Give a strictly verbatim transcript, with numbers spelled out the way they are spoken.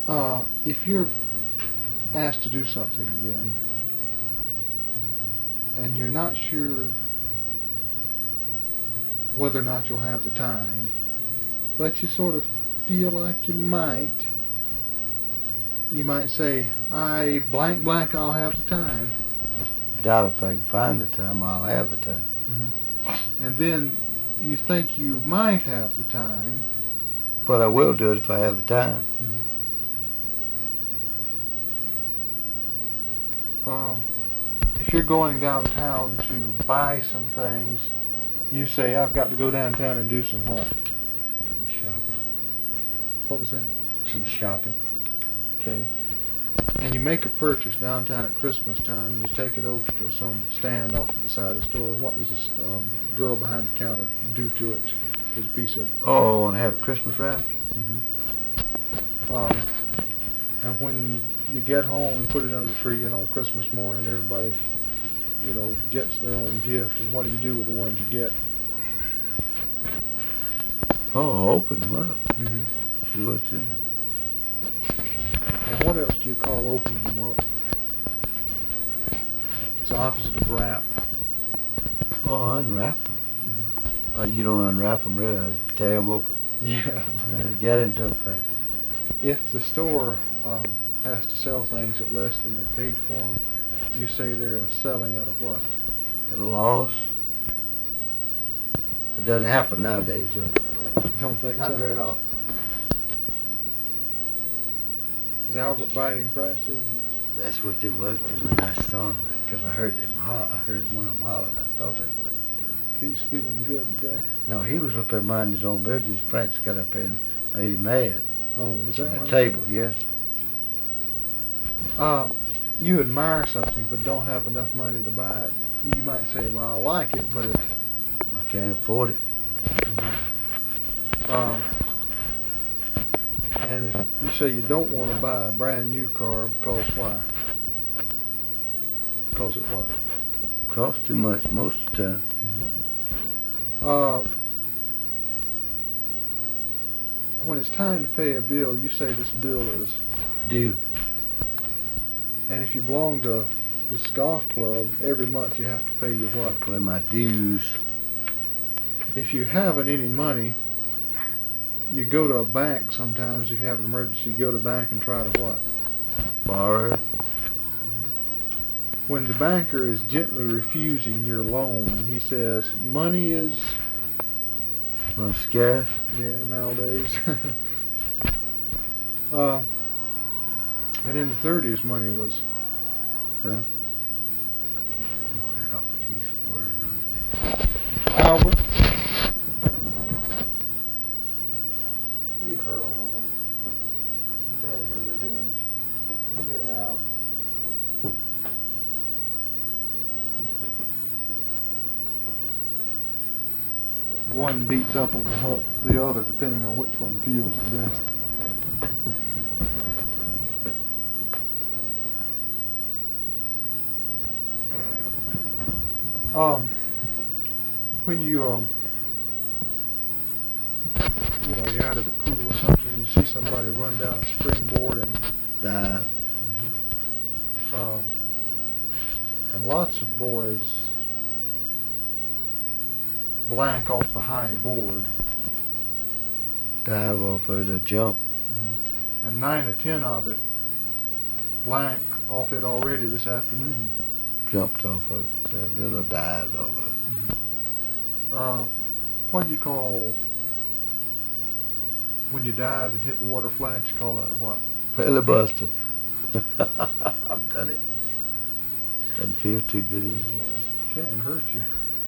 Uh, if you're asked to do something again, and you're not sure whether or not you'll have the time, but you sort of feel like you might, you might say, I blank blank, I'll have the time. Doubt if I can find the time, I'll have the time. Mm-hmm. And then you think you might have the time. But I will do it if I have the time. Mm-hmm. Um, if you're going downtown to buy some things, you say, I've got to go downtown and do some what? Some shopping. What was that? Some shopping. Okay. And you make a purchase downtown at Christmas time, you take it over to some stand off at the side of the store. What does this um, girl behind the counter do to it? With a piece of... Oh, and have it Christmas wrapped? Mm-hmm. Um, and when you get home and put it under the tree, and on Christmas morning everybody, you know, gets their own gift, and what do you do with the ones you get? Oh, open them up. Mm-hmm. See what's in there. And what else do you call opening them up? It's the opposite of wrap. Oh, unwrap them. Mm-hmm. Oh, you don't unwrap them, really. I just tear them open. Yeah. And get into them fast. If the store um, has to sell things at less than they paid for them, you say they're selling out of what? At a loss. It doesn't happen nowadays, though. Don't think Not so. very often. Is Albert biting prices? That's what they was doing when I saw him. Because I heard them ho- I heard one of them holler, and I thought that's what he was doing. He's feeling good today. No, he was up there minding his own business. Francis got up there and made him mad. Oh, is that At the right? table, yes. Um, you admire something but don't have enough money to buy it. You might say, well, I like it, but it... I can't afford it. Mm-hmm. Um, and if you say you don't want to buy a brand new car because why? Because it what? Costs too much most of the time. Mm-hmm. Uh, when it's time to pay a bill, you say this bill is Due. And if you belong to the golf club, every month you have to pay your what? Play my dues. If you haven't any money, you go to a bank sometimes. If you have an emergency, you go to a bank and try to what? Borrow. When the banker is gently refusing your loan, he says, money is... Well, scarce. Yeah, nowadays. uh, and in the thirties, money was... Huh? Oh, but he's worried on it. Albert? Leave her alone. You've had your revenge. You get out. One beats up on the, the other depending on which one feels the best. Um, when you um, you know, you're out at the pool or something, you see somebody run down a springboard and Die. Mm-hmm. um, and lots of boys blank off the high board. Dive off of the jump. Mm-hmm. And nine or ten of it blank off it already this afternoon. Jumped off of it. So little dived off of it. Mm-hmm. Uh, what do you call when you dive and hit the water flat? You call that a what? Filibuster. I've done it. Doesn't feel too good either. Uh, can hurt you.